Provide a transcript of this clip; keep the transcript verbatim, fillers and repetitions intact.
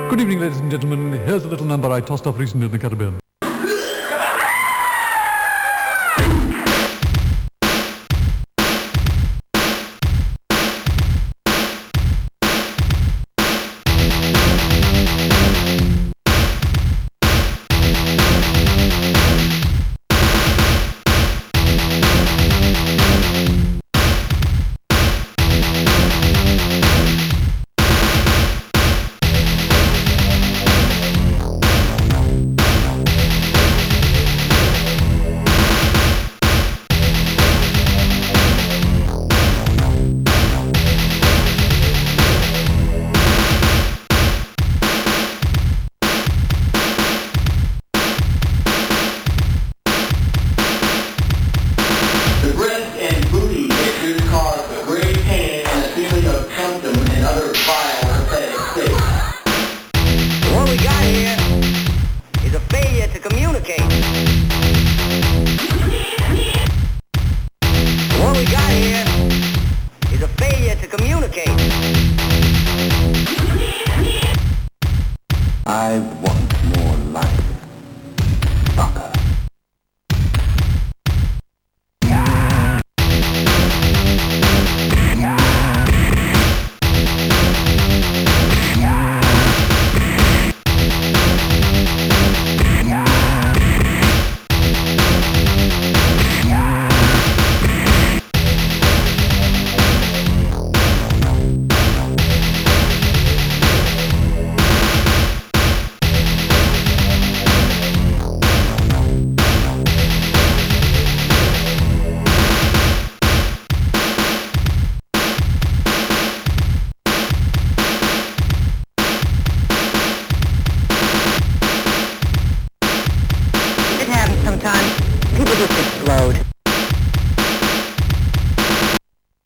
Good evening, ladies and gentlemen. Here's a little number I tossed up recently in the Caribbean. The breast and booty pictures cause a great pain and a feeling of symptom and other vile, pathetic states. What we got here is a failure to communicate. What we got here is a failure to communicate. I want more life, fucker. It happens sometimes. People just explode.